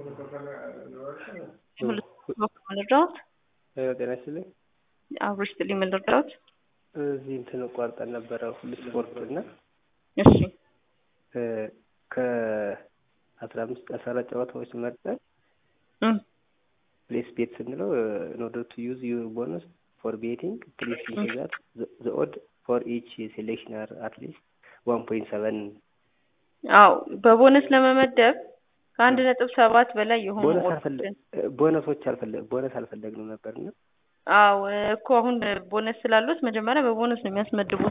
ልርዳዎት? ጤና ይስጥልኝ። አብሮ ይስጥልኝ። ምን ልርዳዎት? እዚህ እንትን ቆርጠን ነበረ ሁሉ ስፖርት እና እሺ ከ15-14 ጨዋታዎች መርጠን ፕሌስ ቤት ስንለው in order to use your bonus for betting please ensure that the odd for each selection are at least 1.7 አው በቦነስ ለመመደብ ከ1.7 በላይ የሆኑ ቦነስ አልፈለግንም ነበርና አው እኮ አሁን ቦነስ ስላሉት መጀመሪያ በቦነስ ነው የሚያስመድቡት።